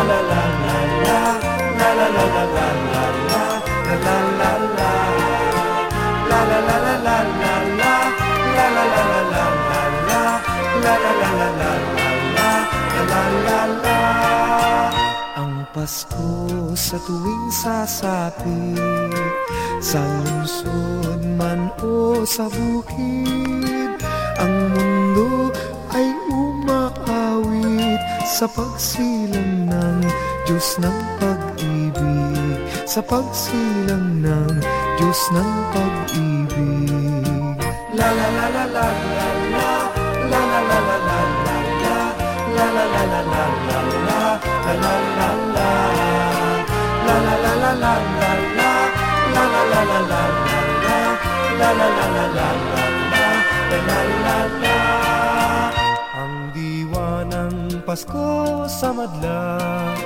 la la la la, la la la la la la la, la la la, la la la la la la la, la la la la la la la, la la la la la la la, la la la. Ang Pasko sa tuwing sasapit, sa lungsod man o sa bukid, ang mundo ay umaawit sa pagsilang ng Diyos ng pag-ibig, sa pagsilang ng Diyos ng pag-ibig. La la la la la la la, la la la la la la la, la la la la la la la, la la la la, la la la la la la la, la la la la la la la, la la la la la la la, la la la. Ang diwa ng Pasko sa madla,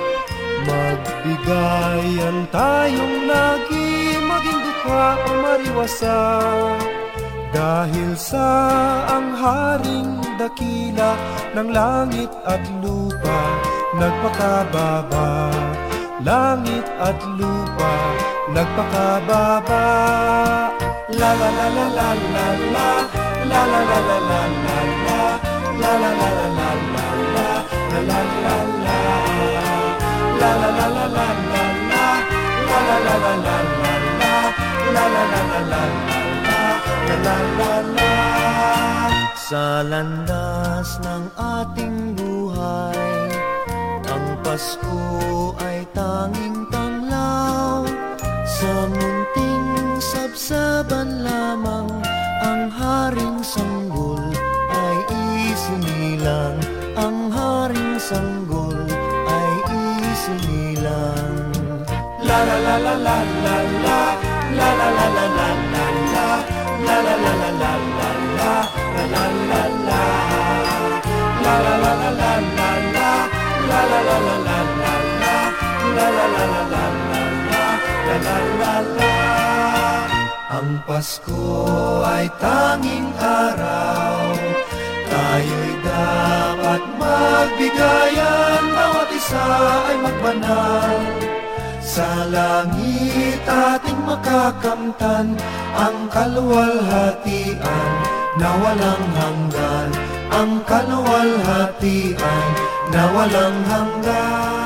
magbigayan tayong lagi, maging dukha o mariwasa. Dahil sa ang haring dakila ng langit at lupa, nagpakababa. Langit at lupa, nagpakababa. La la la la la la la, la la la la la la la, la la la la la la la, la la la la, la la la la la la la, la la la la la la la, la la la la la la, la la la la. Sa landas ng ating buhay, ang Pasko ay tanging tanglaw. Sa munting sabsaban lamang, ang haring sanggol ay isinilang. Ang haring sanggol ay isinilang. La la la la la la la, la la la la la la la, la la la la la la la, la la la la, la la la la la la la, la la la la la la la, la la la la la la la, la la la la. Ang Pasko ay tanging araw, tayo'y dapat magbigayan, bawat isa ay magbanal. Sa langit ating makakamtan ang kaluwalhatian na walang hanggan, ang kaluwalhatian na walang hanggan.